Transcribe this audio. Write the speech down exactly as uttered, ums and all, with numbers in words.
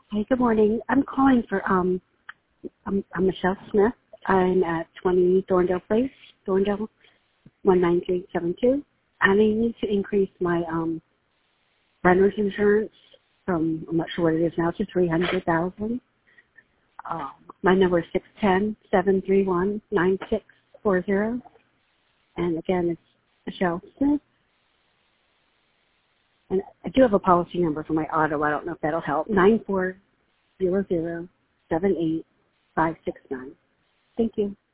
Hey, good morning. I'm calling for, um, I'm, I'm Michelle Smith. I'm at twenty Thorndale Place, Thorndale, one nine three seven two. And I need to increase my um, renter's insurance from, I'm not sure what it is now, to three hundred thousand dollars. Um, my number is six one zero, seven three one, nine six four zero. And again, it's Michelle Smith. And I do have a policy number for my auto. I don't know if that'll help. nine four zero zero seven eight five six nine. Thank you.